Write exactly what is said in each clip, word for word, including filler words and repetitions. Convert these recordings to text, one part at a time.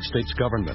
States government.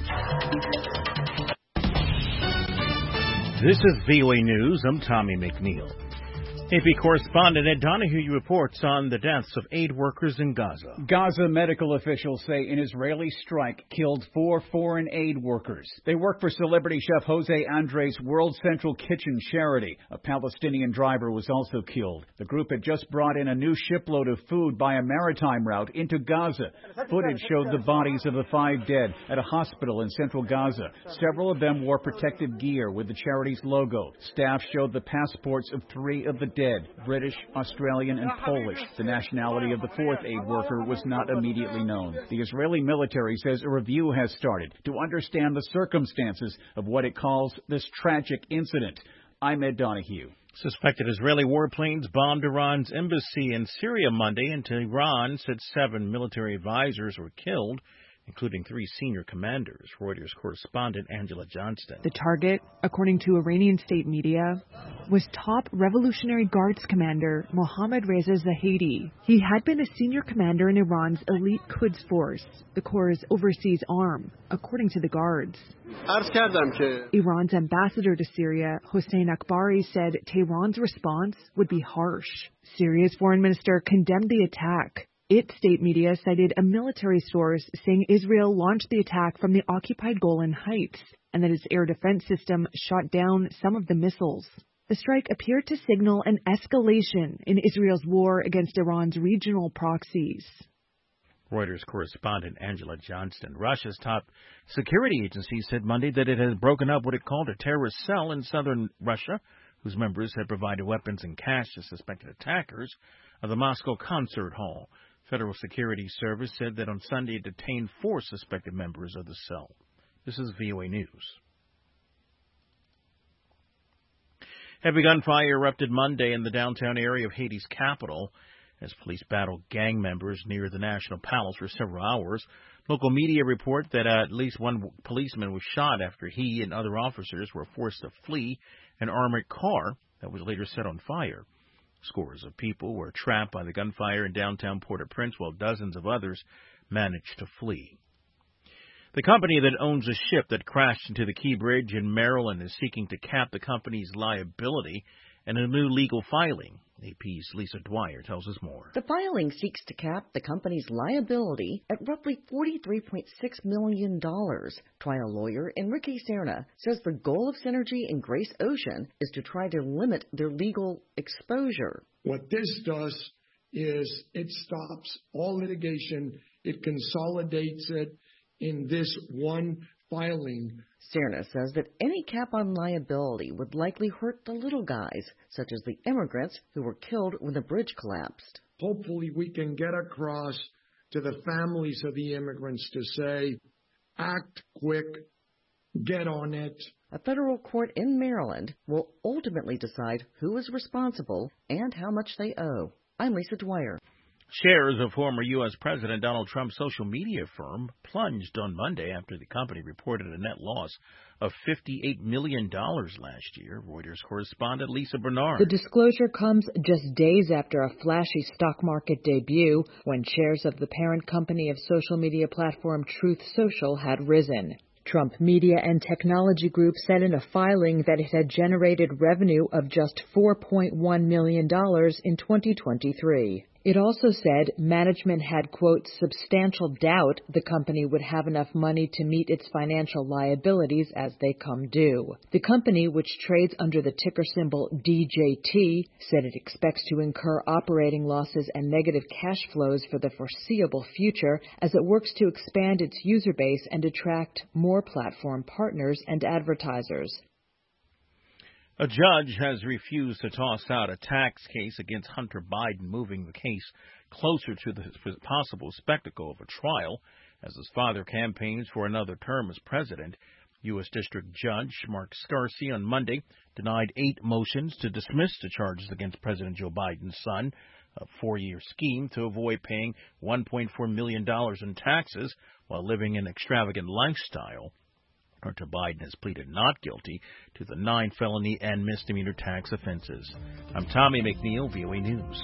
This is V O A News. I'm Tommy McNeil. A P correspondent Ed Donahue reports on the deaths of aid workers in Gaza. Gaza medical officials say an Israeli strike killed four foreign aid workers. They work for celebrity chef Jose Andres' World Central Kitchen charity. A Palestinian driver was also killed. The group had just brought in a new shipload of food by a maritime route into Gaza. Footage showed the bodies of the five dead at a hospital in central Gaza. Several of them wore protective gear with the charity's logo. Staff showed the passports of three of the dead, British, Australian, and Polish. The nationality of the fourth aid worker was not immediately known. The Israeli military says a review has started to understand the circumstances of what it calls this tragic incident. I'm Ed Donahue. Suspected Israeli warplanes bombed Iran's embassy in Syria Monday, and Tehran said seven military advisors were killed, including three senior commanders. Reuters correspondent Angela Johnston. The target, according to Iranian state media, was top Revolutionary Guards commander Mohammad Reza Zahedi. He had been a senior commander in Iran's elite Quds Force, the Corps' overseas arm, according to the Guards. Iran's ambassador to Syria, Hossein Akbari, said Tehran's response would be harsh. Syria's foreign minister condemned the attack. Its state media cited a military source saying Israel launched the attack from the occupied Golan Heights and that its air defense system shot down some of the missiles. The strike appeared to signal an escalation in Israel's war against Iran's regional proxies. Reuters correspondent Angela Johnston. Russia's top security agency said Monday that it has broken up what it called a terrorist cell in southern Russia, whose members had provided weapons and cash to suspected attackers of the Moscow concert hall. Federal Security Service said that on Sunday it detained four suspected members of the cell. This is V O A News. Heavy gunfire erupted Monday in the downtown area of Haiti's capital as police battled gang members near the National Palace for several hours. Local media report that uh, at least one policeman was shot after he and other officers were forced to flee an armored car that was later set on fire. Scores of people were trapped by the gunfire in downtown Port-au-Prince, while dozens of others managed to flee. The company that owns a ship that crashed into the Key Bridge in Maryland is seeking to cap the company's liability in a new legal filing. A P's Lisa Dwyer tells us more. The filing seeks to cap the company's liability at roughly forty-three point six million dollars. Trial lawyer Enrique Serna says the goal of Synergy and Grace Ocean is to try to limit their legal exposure. What this does is it stops all litigation. It consolidates it in this one filing. Serna says that any cap on liability would likely hurt the little guys, such as the immigrants who were killed when the bridge collapsed. Hopefully we can get across to the families of the immigrants to say, act quick, get on it. A federal court in Maryland will ultimately decide who is responsible and how much they owe. I'm Lisa Dwyer. Shares of former U S President Donald Trump's social media firm plunged on Monday after the company reported a net loss of fifty-eight million dollars last year. Reuters correspondent Lisa Bernard. The disclosure comes just days after a flashy stock market debut when shares of the parent company of social media platform Truth Social had risen. Trump Media and Technology Group said in a filing that it had generated revenue of just four point one million dollars in twenty twenty-three. It also said management had, quote, substantial doubt the company would have enough money to meet its financial liabilities as they come due. The company, which trades under the ticker symbol D J T, said it expects to incur operating losses and negative cash flows for the foreseeable future as it works to expand its user base and attract more platform partners and advertisers. A judge has refused to toss out a tax case against Hunter Biden, moving the case closer to the possible spectacle of a trial as his father campaigns for another term as president. U S District Judge Mark Scarsi on Monday denied eight motions to dismiss the charges against President Joe Biden's son, a four-year scheme to avoid paying one point four million dollars in taxes while living an extravagant lifestyle. Hunter Biden has pleaded not guilty to the nine felony and misdemeanor tax offenses. I'm Tommy McNeil, V O A News.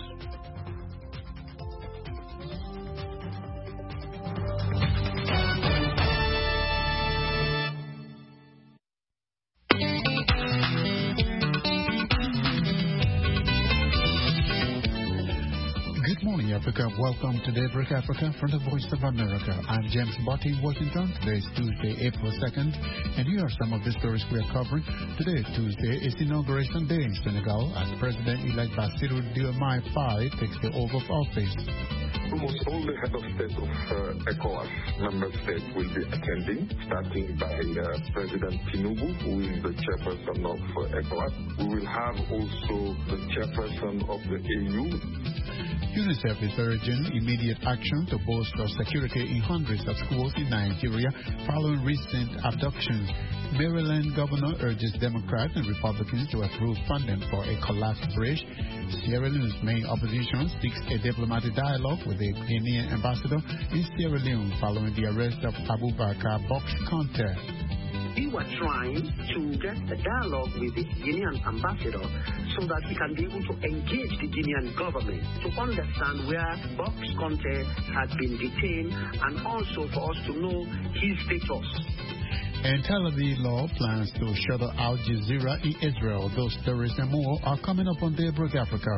Africa. Welcome to Daybreak Africa from the Voice of America. I'm James Botti in Washington. Today is Tuesday, April second, and here are some of the stories we are covering. Today, Tuesday, is Inauguration Day in Senegal as President-elect Bassirou Diomaye Faye takes the oath of office. Almost all the head of state of uh, ECOWAS member states will be attending, starting by uh, President Tinubu, who is the chairperson of uh, ECOWAS. We will have also the chairperson of the A U. UNICEF is urging immediate action to bolster security in hundreds of schools in Nigeria following recent abductions. Maryland governor urges Democrats and Republicans to approve funding for a collapsed bridge. Sierra Leone's main opposition seeks a diplomatic dialogue with the Guinean ambassador in Sierra Leone following the arrest of Abubakar Box Conte. We were trying to get a dialogue with the Guinean ambassador so that we can be able to engage the Guinean government to understand where Box Conte had been detained and also for us to know his status. And Tel Aviv law plans to shutter Al Jazeera in Israel. Those stories and more are coming up on Daybreak Africa.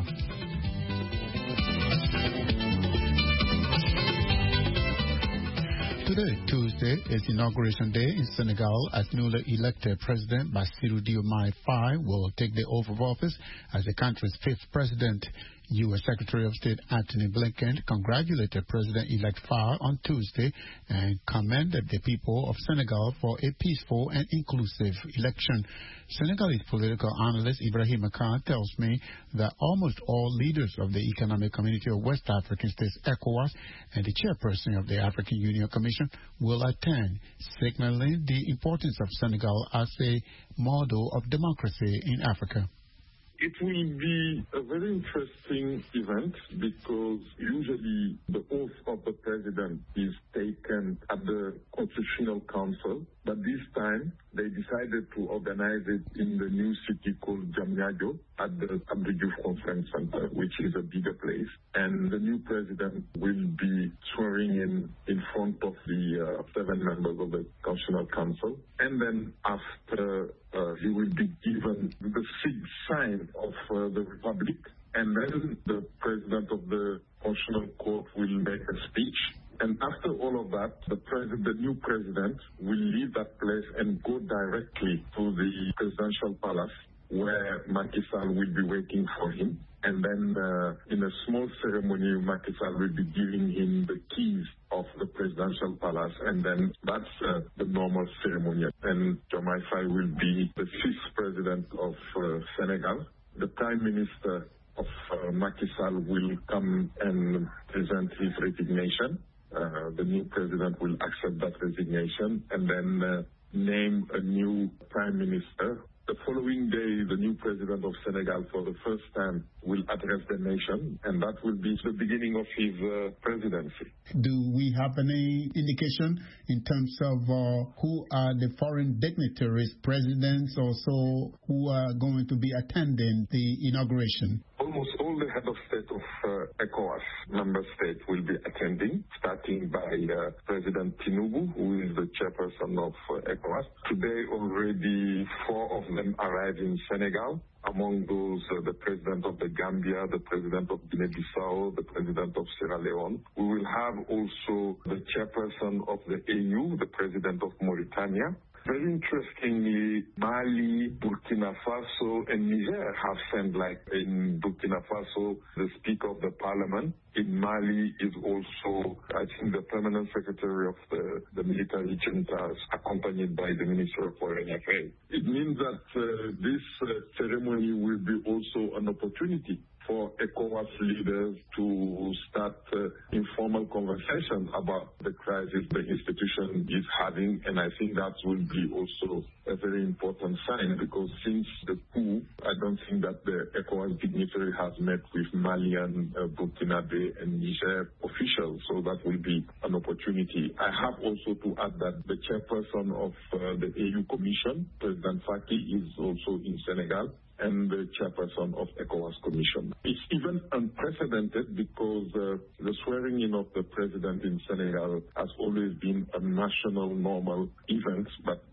Today, Tuesday, is Inauguration Day in Senegal as newly elected President Bassirou Diomaye Faye will take the oath of office as the country's fifth president. U S Secretary of State Antony Blinken congratulated President-elect Faye on Tuesday and commended the people of Senegal for a peaceful and inclusive election. Senegalese political analyst Ibrahim Khan tells me that almost all leaders of the Economic Community of West African States, ECOWAS, and the chairperson of the African Union Commission will attend, signaling the importance of Senegal as a model of democracy in Africa. It will be a very interesting event because usually the oath of the president is taken at the Constitutional Council, but this time they decided to organize it in the new city called Diamniadio at the Abdou Diouf Conference Center, which is a bigger place. And the new president will be swearing in in front of the uh, seven members of the Constitutional Council. And then after uh, he will be given the sig- sign of uh, the Republic. And then the president of the Constitutional Court will make a speech. And after all of that, the president, the new president will leave that place and go directly to the presidential palace where Macky Sall will be waiting for him. And then uh, in a small ceremony, Macky Sall will be giving him the keys of the presidential palace. And then that's uh, the normal ceremony. And Diomaye Faye will be the fifth president of uh, Senegal. The prime minister of uh, Macky Sall will come and present his resignation. Uh, the new president will accept that resignation and then uh, name a new prime minister. The following day, the new president of Senegal, for the first time, will address the nation, and that will be the beginning of his uh, presidency. Do we have any indication in terms of uh, who are the foreign dignitaries, presidents, also who are going to be attending the inauguration? Almost all the head of state of uh, ECOWAS member states will be attending, starting by uh, President Tinubu, who is the chairperson of uh, ECOWAS. Today, already four of them arrived in Senegal. Among those, uh, the president of the Gambia, the president of Guinea-Bissau, the president of Sierra Leone. We will have also the chairperson of the A U, the president of Mauritania. Very interestingly, Mali, Burkina Faso, and Niger have sent, like in Burkina Faso, the Speaker of the Parliament. In Mali is also, I think, the Permanent Secretary of the, the military junta, accompanied by the Minister of Foreign Affairs. It means that uh, this uh, ceremony will be also an opportunity for ECOWAS leaders to start uh, informal conversations about the crisis the institution is having, and I think that will be also a very important sign because since the coup, I don't think that the ECOWAS dignitary has met with Malian, uh, Burkinabe, and Niger officials, so that will be an opportunity. I have also to add that the chairperson of uh, the A U Commission, President Faky, is also in Senegal, and the chairperson of ECOWAS Commission. It's even unprecedented because uh, the swearing in of the president in Senegal has always been a national normal event, but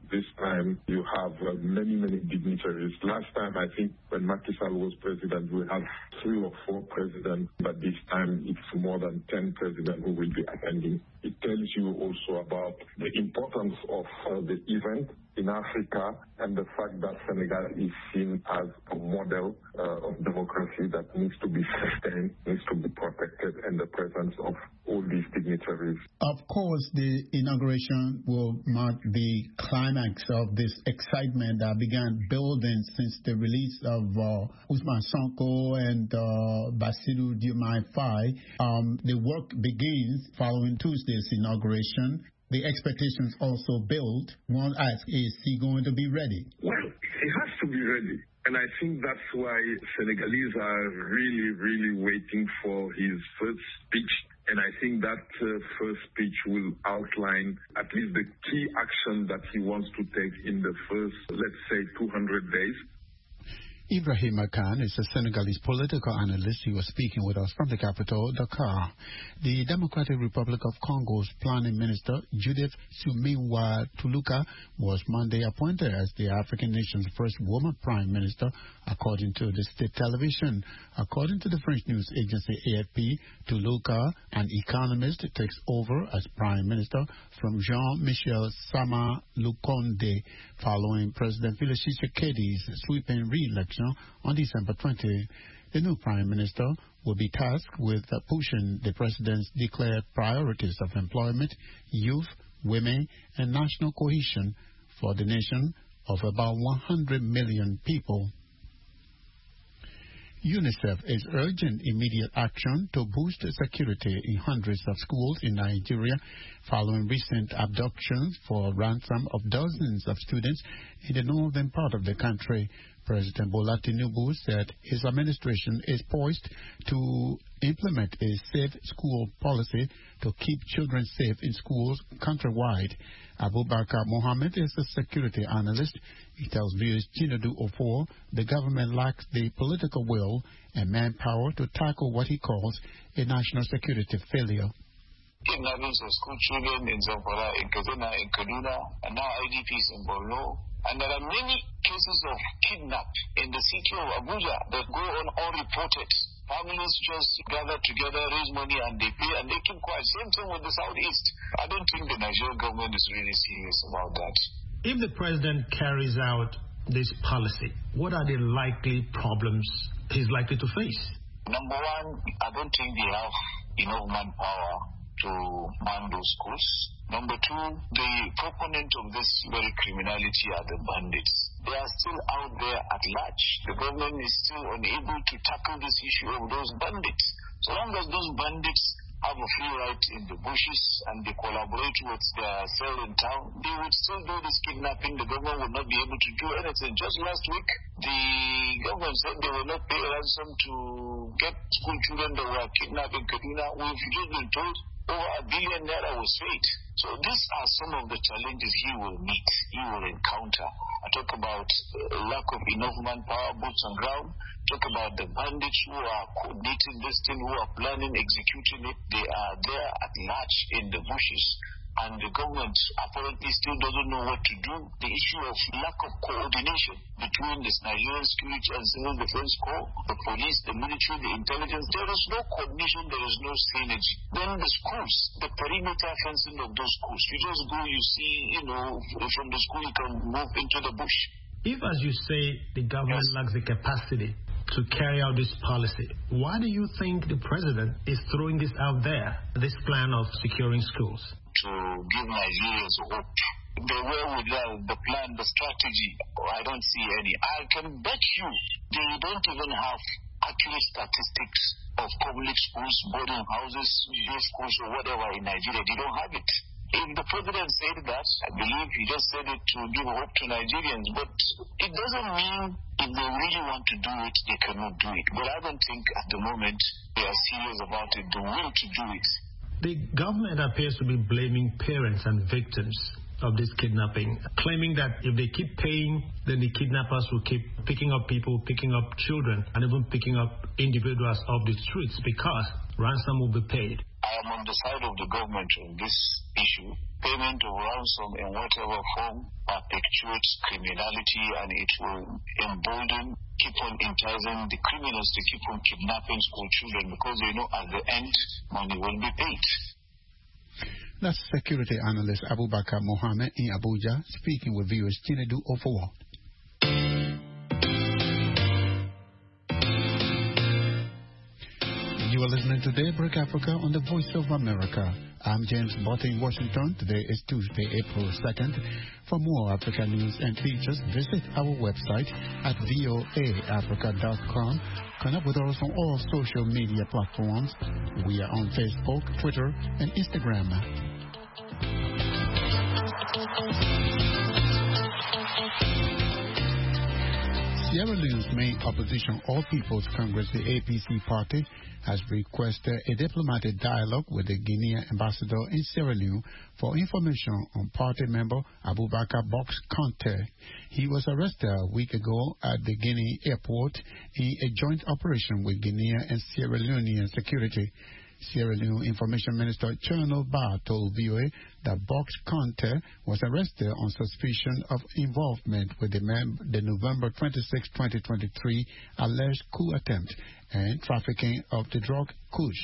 this time you have uh, many, many dignitaries. Last time, I think, when Macky Sall was president, we had three or four presidents, but this time it's more than ten presidents who will be attending. It tells you also about the importance of uh, the event in Africa and the fact that Senegal is seen as a model uh, of democracy that needs to be sustained, needs to be protected, and the presence of all these dignitaries. Of course, the inauguration will mark the climax of this excitement that began building since the release of uh, Ousmane Sonko and uh, Bassirou Diomaye Faye. Um, the work begins following Tuesday's inauguration. The expectations also build. One asks, is he going to be ready? Well, he has to be ready. And I think that's why Senegalese are really, really waiting for his first speech. And I think that uh, first speech will outline at least the key action that he wants to take in the first, let's say, two hundred days. Ibrahima Khan is a Senegalese political analyst. He was speaking with us from the capital, Dakar. The Democratic Republic of Congo's planning minister, Judith Suminwa Tuluka, was Monday appointed as the African nation's first woman prime minister, according to the state television. According to the French news agency A F P, Tuluka, an economist, takes over as prime minister from Jean-Michel Sama Lukonde, following President Félix Tshisekedi's sweeping re-election on December twentieth. The new prime minister will be tasked with uh, pushing the president's declared priorities of employment, youth, women, and national cohesion for the nation of about one hundred million people. UNICEF is urging immediate action to boost security in hundreds of schools in Nigeria following recent abductions for ransom of dozens of students in the northern part of the country. President Bola Tinubu said his administration is poised to implement a safe school policy to keep children safe in schools countrywide. Abubakar Mohammed is a security analyst. He tells viewers Chinedu Ofor the government lacks the political will and manpower to tackle what he calls a national security failure. Kidnappings of school children in Zamfara, in Kaduna, in Kaduna, and now I D Ps in Borno. And there are many cases of kidnap in the city of Abuja that go on unreported. Families just gather together, raise money, and they pay, and they keep quiet. Same thing with the Southeast. I don't think the Nigerian government is really serious about that. If the president carries out this policy, what are the likely problems he's likely to face? Number one, I don't think they have enough manpower to man those schools. Number two, the proponent of this very criminality are the bandits. They are still out there at large. The government is still unable to tackle this issue of those bandits. So long as those bandits have a free right in the bushes and they collaborate with their cell in town, they would still do this kidnapping. The government would not be able to do anything. Just last week, the government said they will not pay ransom to get school children that were kidnapped in Kaduna. We've just been told over a billion naira was paid. So these are some of the challenges he will meet, he will encounter. I talk about uh, lack of enough manpower, boots on ground. Talk about the bandits who are coordinating this thing, who are planning, executing it. They are there at large in the bushes. And the government apparently still doesn't know what to do. The issue of lack of coordination between the Nigerian Security and Civil Defense Corps, the police, the military, the intelligence, there is no coordination, there is no synergy. Then the schools, the perimeter fencing of those schools. You just go, you see, you know, from the school you can move into the bush. If, as you say, the government yes. lacks the capacity to carry out this policy, why do you think the president is throwing this out there, this plan of securing schools? To give Nigerians hope. The wherewithal, the plan, the strategy, I don't see any. I can bet you they don't even have accurate statistics of public schools, boarding houses, day schools, or whatever in Nigeria. They don't have it. If the president said that, I believe he just said it to give hope to Nigerians. But it doesn't mean if they really want to do it, they cannot do it. But I don't think at the moment they are serious about it, the will to do it. The government appears to be blaming parents and victims of this kidnapping, claiming that if they keep paying, then the kidnappers will keep picking up people, picking up children, and even picking up individuals off the streets because ransom will be paid. I am on the side of the government on this issue. Payment of ransom in whatever form perpetuates criminality, and it will embolden, keep on enticing the criminals to keep on kidnapping school children, because they know at the end money will be paid. That's security analyst Abubakar Mohammed in Abuja speaking with viewers Chinedu Ofowo. You are listening to Daybreak Africa on the Voice of America. I'm James Botte in Washington. Today is Tuesday, April second. For more Africa news and features, visit our website at voa africa dot com. Connect with us on all social media platforms. We are on Facebook, Twitter, and Instagram. Sierra Leone's main opposition, All People's Congress, the A P C party, has requested a diplomatic dialogue with the Guinean ambassador in Sierra Leone for information on party member Abubakar Box Conte. He was arrested a week ago at the Guinea airport in a joint operation with Guinean and Sierra Leonean security. Sierra Leone Information Minister Colonel Barr told V O A that Box Conte was arrested on suspicion of involvement with the, mem- the November twenty-sixth, twenty twenty-three alleged coup attempt and trafficking of the drug Kush.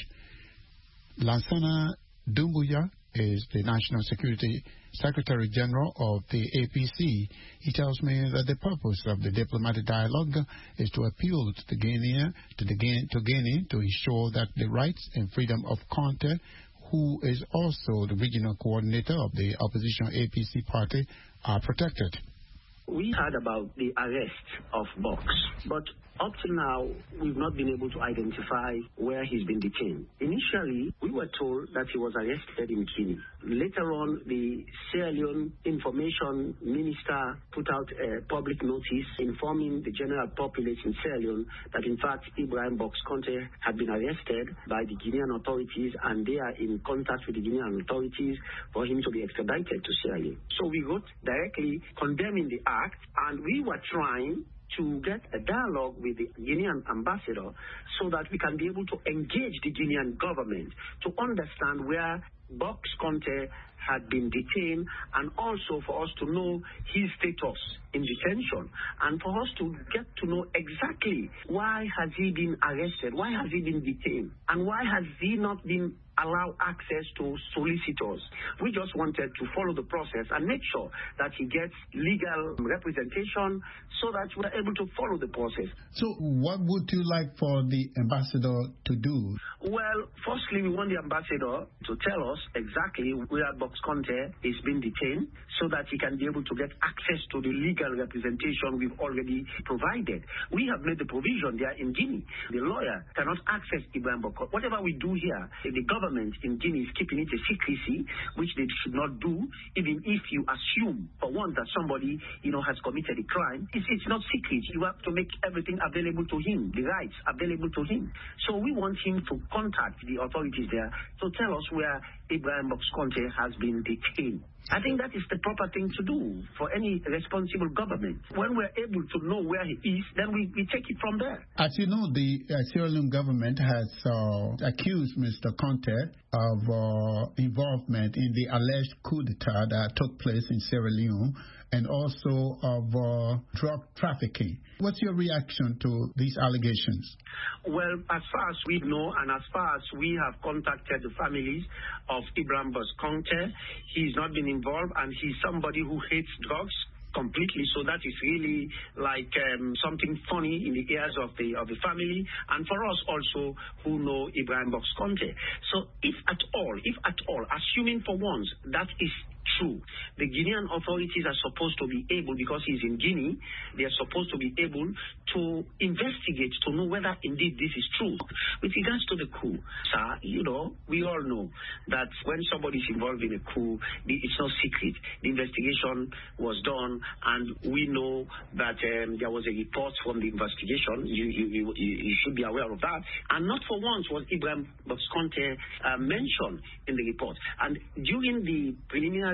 Lansana Doumbouya is the National Security Secretary General of the A P C. He tells me that the purpose of the diplomatic dialogue is to appeal to the Guinea, to the Guinea, to Guinea to ensure that the rights and freedom of Conte, who is also the regional coordinator of the opposition A P C party, are protected. We heard about the arrest of Box, but up till now, we've not been able to identify where he's been detained. Initially, we were told that he was arrested in Guinea. Later on, the Sierra Leone Information Minister put out a public notice informing the general populace in Sierra Leone that, in fact, Ibrahim Box Conte had been arrested by the Guinean authorities, and they are in contact with the Guinean authorities for him to be extradited to Sierra Leone. So we wrote directly condemning the act, and we were trying to get a dialogue with the Guinean ambassador so that we can be able to engage the Guinean government to understand where Box Conte had been detained, and also for us to know his status in detention, and for us to get to know exactly why has he been arrested, why has he been detained, and why has he not been allowed access to solicitors. We just wanted to follow the process and make sure that he gets legal representation so that we're able to follow the process. So what would you like for the ambassador to do? Well, firstly, we want the ambassador to tell us exactly where Box Conte is being detained so that he can be able to get access to the legal representation we've already provided. We have made the provision there in Guinea. The lawyer cannot access Ibrahim Box Conte. Whatever we do here, the government in Guinea is keeping it a secrecy, which they should not do, even if you assume, for one, that somebody, you know, has committed a crime. It's, it's not secret. You have to make everything available to him, the rights available to him. So we want him to contact the authorities there to tell us where Ibrahim Box Conte has been detained. I think that is the proper thing to do for any responsible government. When we're able to know where he is, then we, we take it from there. As you know, the uh, Sierra Leone government has uh, accused Mister Conte of uh, involvement in the alleged coup d'etat that took place in Sierra Leone, and also of uh, drug trafficking. What's your reaction to these allegations? Well, as far as we know, and as far as we have contacted the families of Ibrahim Box Conte, he's not been involved, and he's somebody who hates drugs completely. So that is really like um, something funny in the ears of the of the family, and for us also who know Ibrahim Box Conte. So if at all, if at all, assuming for once that is true, the Guinean authorities are supposed to be able, because he's in Guinea, they are supposed to be able to investigate to know whether indeed this is true. With regards to the coup, sir, you know, we all know that when somebody is involved in a coup, it's no secret. The investigation was done, and we know that um, there was a report from the investigation. You, you, you, you should be aware of that. And not for once was Ibrahim Box Conte uh, mentioned in the report. And during the preliminary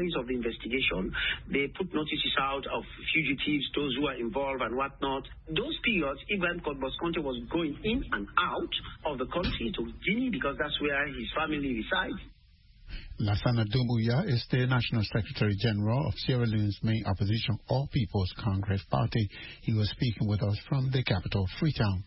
preliminaries of the investigation, they put notices out of fugitives, those who are involved and whatnot. Those periods, Ibrahim Kodbos-Conte was going in and out of the country to Guinea because that's where his family resides. Lassana Doumbouya is the National Secretary General of Sierra Leone's main opposition, All People's Congress Party. He was speaking with us from the capital, Freetown.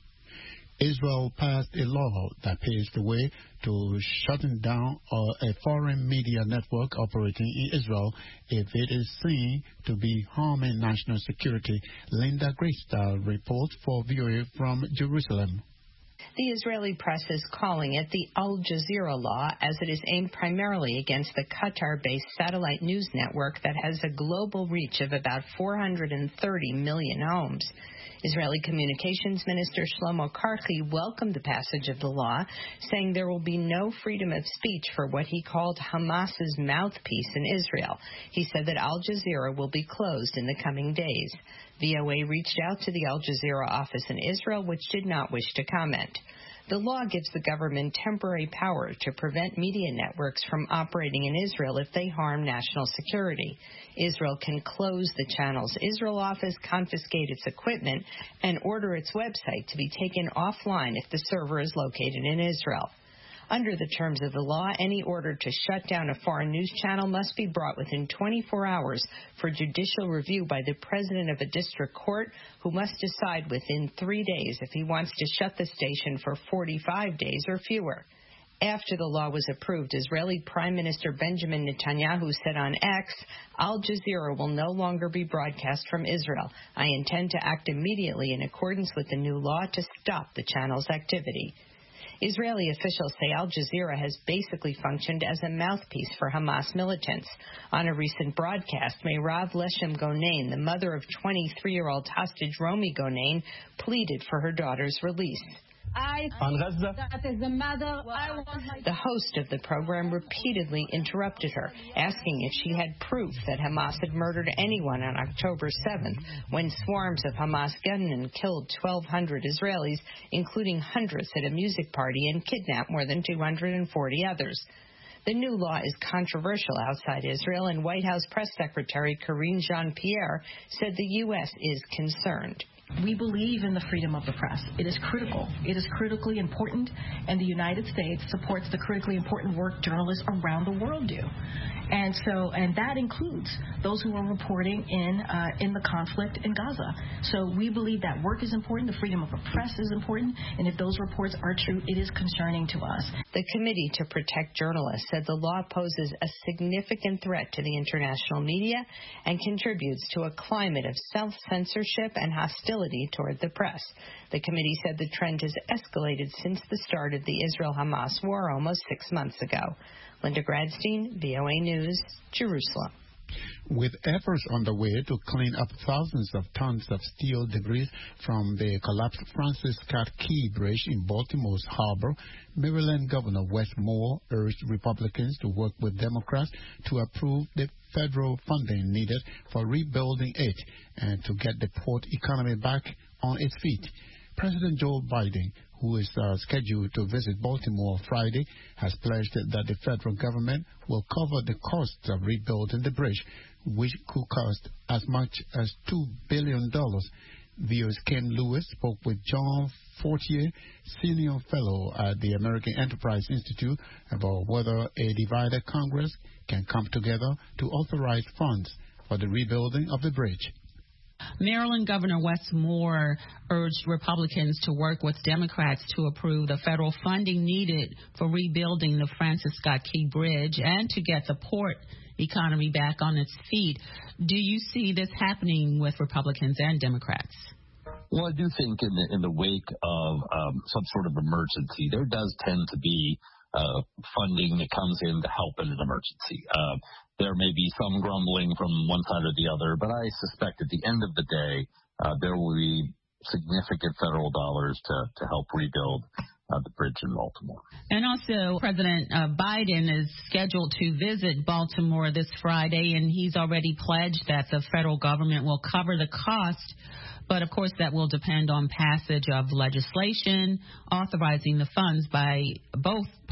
Israel passed a law that paves the way to shutting down uh, a foreign media network operating in Israel if it is seen to be harming national security. Linda Greystad reports for V O A from Jerusalem. The Israeli press is calling it the Al Jazeera law, as it is aimed primarily against the Qatar-based satellite news network that has a global reach of about four hundred thirty million homes. Israeli Communications Minister Shlomo Karchi welcomed the passage of the law, saying there will be no freedom of speech for what he called Hamas's mouthpiece in Israel. He said that Al Jazeera will be closed in the coming days. V O A reached out to the Al Jazeera office in Israel, which did not wish to comment. The law gives the government temporary power to prevent media networks from operating in Israel if they harm national security. Israel can close the channel's Israel office, confiscate its equipment, and order its website to be taken offline if the server is located in Israel. Under the terms of the law, any order to shut down a foreign news channel must be brought within twenty-four hours for judicial review by the president of a district court, who must decide within three days if he wants to shut the station for forty-five days or fewer. After the law was approved, Israeli Prime Minister Benjamin Netanyahu said on X, Al Jazeera will no longer be broadcast from Israel. I intend to act immediately in accordance with the new law to stop the channel's activity. Israeli officials say Al Jazeera has basically functioned as a mouthpiece for Hamas militants. On a recent broadcast, Meirav Leshem Gonain, the mother of twenty-three-year-old hostage Romi Gonain, pleaded for her daughter's release. I that is the mother. I want my the host of the program repeatedly interrupted her, asking if she had proof that Hamas had murdered anyone on October seventh, when swarms of Hamas gunmen killed twelve hundred Israelis, including hundreds at a music party, and kidnapped more than two hundred forty others. The new law is controversial outside Israel, and White House Press Secretary Karine Jean-Pierre said the U S is concerned. We believe in the freedom of the press. It is critical. It is critically important, and the United States supports the critically important work journalists around the world do. And so, and that includes those who are reporting in uh, in the conflict in Gaza. So we believe that work is important, the freedom of the press is important, and if those reports are true, it is concerning to us. The Committee to Protect Journalists said the law poses a significant threat to the international media and contributes to a climate of self-censorship and hostility toward the press. The committee said the trend has escalated since the start of the Israel-Hamas war almost six months ago. Linda Gradstein, V O A News, Jerusalem. With efforts underway to clean up thousands of tons of steel debris from the collapsed Francis Scott Key Bridge in Baltimore's harbor, Maryland Governor Wes Moore urged Republicans to work with Democrats to approve the federal funding needed for rebuilding it and to get the port economy back on its feet. President Joe Biden, who is uh, scheduled to visit Baltimore Friday, has pledged that the federal government will cover the cost of rebuilding the bridge, which could cost as much as two billion dollars. V O's Ken Lewis spoke with John Fortier, senior fellow at the American Enterprise Institute, about whether a divided Congress can come together to authorize funds for the rebuilding of the bridge. Maryland Governor Wes Moore urged Republicans to work with Democrats to approve the federal funding needed for rebuilding the Francis Scott Key Bridge and to get the port economy back on its feet. Do you see this happening with Republicans and Democrats? Well, I do think in the, in the wake of um, some sort of emergency, there does tend to be uh, funding that comes in to help in an emergency. Uh, There may be some grumbling from one side or the other, but I suspect at the end of the day, uh, there will be significant federal dollars to, to help rebuild uh, the bridge in Baltimore. And also, President uh, Biden is scheduled to visit Baltimore this Friday, and he's already pledged that the federal government will cover the cost. But, of course, that will depend on passage of legislation authorizing the funds by both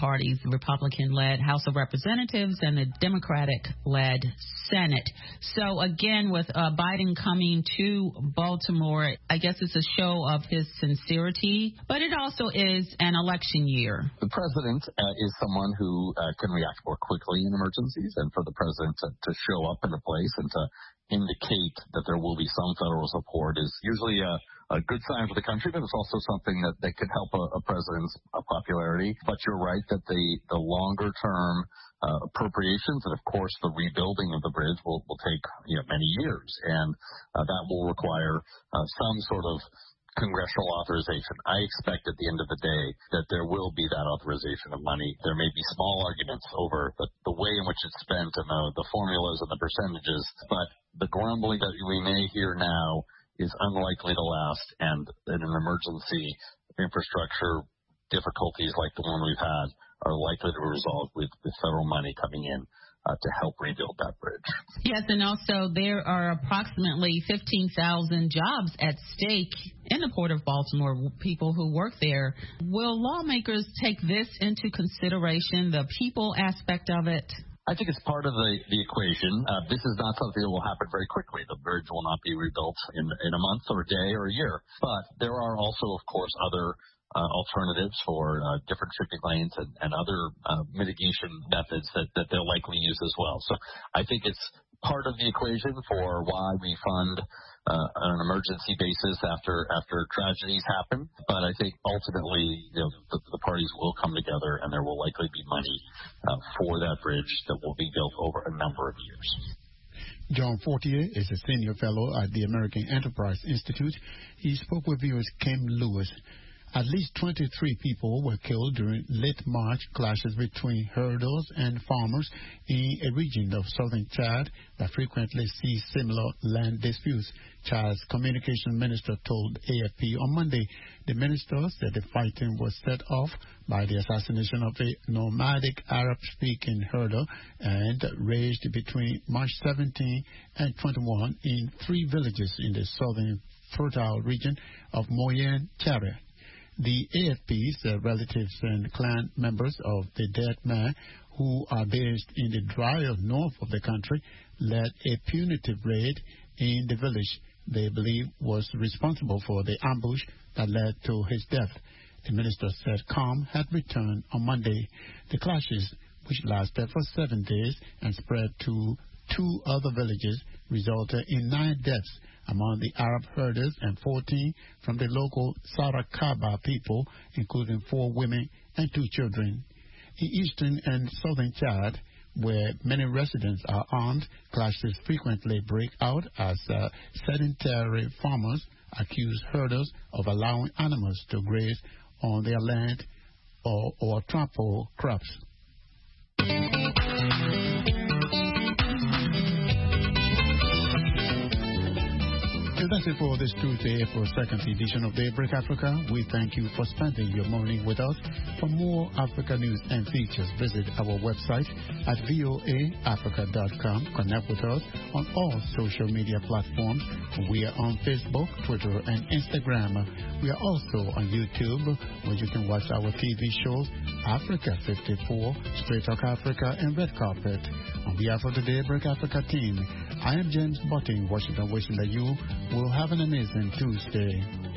parties, the Republican-led House of Representatives and the Democratic-led Senate. So, again, with uh, Biden coming to Baltimore, I guess it's a show of his sincerity, but it also is an election year. The president uh, is someone who uh, can react more quickly in emergencies, and for the president to, to show up in a place and to indicate that there will be some federal support is usually a, a good sign for the country, but it's also something that, that could help a, a president's uh, popularity. But you're right that the, the longer-term uh, appropriations and, of course, the rebuilding of the bridge will, will take you know, many years, and uh, that will require uh, some sort of congressional authorization. I expect at the end of the day that there will be that authorization of money. There may be small arguments over the, the way in which it's spent and the, the formulas and the percentages, but the grumbling that we may hear now is unlikely to last, and in an emergency, infrastructure difficulties like the one we've had are likely to be resolved with, with federal money coming in Uh, to help rebuild that bridge. Yes, and also there are approximately fifteen thousand jobs at stake in the Port of Baltimore, people who work there. Will lawmakers take this into consideration, the people aspect of it? I think it's part of the, the equation. Uh, this is not something that will happen very quickly. The bridge will not be rebuilt in, in a month or a day or a year. But there are also, of course, other Uh, alternatives for uh, different shipping lanes and, and other uh, mitigation methods that, that they'll likely use as well. So I think it's part of the equation for why we fund uh, on an emergency basis after after tragedies happen. But I think ultimately, you know, the, the parties will come together, and there will likely be money uh, for that bridge that will be built over a number of years. John Fortier is a senior fellow at the American Enterprise Institute. He spoke with viewers Kim Lewis. At least twenty-three people were killed during late March clashes between herders and farmers in a region of southern Chad that frequently sees similar land disputes. Chad's communication minister told A F P on Monday the minister said the fighting was set off by the assassination of a nomadic Arab-speaking herder and raged between March seventeenth and twenty-first in three villages in the southern fertile region of Moyen Chare. The A F P said relatives and clan members of the dead man, who are based in the drier north of the country, led a punitive raid in the village they believe was responsible for the ambush that led to his death. The minister said calm had returned on Monday. The clashes, which lasted for seven days and spread to two other villages, resulted in nine deaths among the Arab herders and fourteen from the local Sarakaba people, including four women and two children. In eastern and southern Chad, where many residents are armed, clashes frequently break out as uh, sedentary farmers accuse herders of allowing animals to graze on their land or, or trample crops. And that's it for this Tuesday, April second edition of Daybreak Africa. We thank you for spending your morning with us. For more Africa news and features, visit our website at voa africa dot com. Connect with us on all social media platforms. We are on Facebook, Twitter, and Instagram. We are also on YouTube, where you can watch our T V shows, Africa fifty-four, Straight Talk Africa, and Red Carpet. On behalf of the Daybreak Africa team, I am James Butting, Washington, wishing that you will have an amazing Tuesday.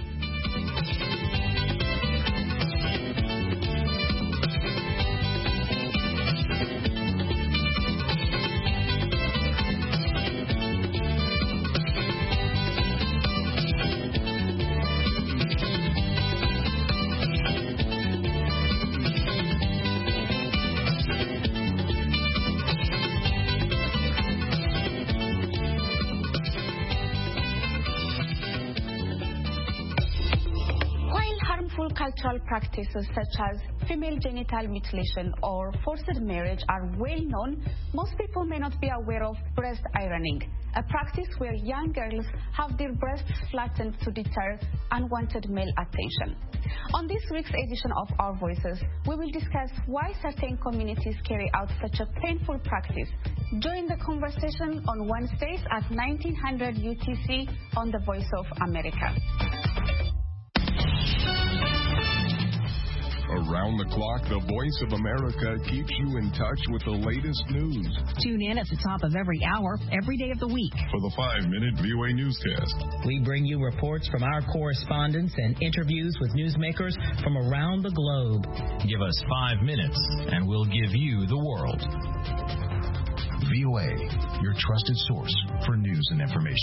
Cultural practices such as female genital mutilation or forced marriage are well known, most people may not be aware of breast ironing, a practice where young girls have their breasts flattened to deter unwanted male attention. On this week's edition of Our Voices, we will discuss why certain communities carry out such a painful practice. Join the conversation on Wednesdays at nineteen hundred U T C on the Voice of America. Around the clock, the Voice of America keeps you in touch with the latest news. Tune in at the top of every hour, every day of the week. For the five-minute V O A newscast. We bring you reports from our correspondents and interviews with newsmakers from around the globe. Give us five minutes, and we'll give you the world. V O A, your trusted source for news and information.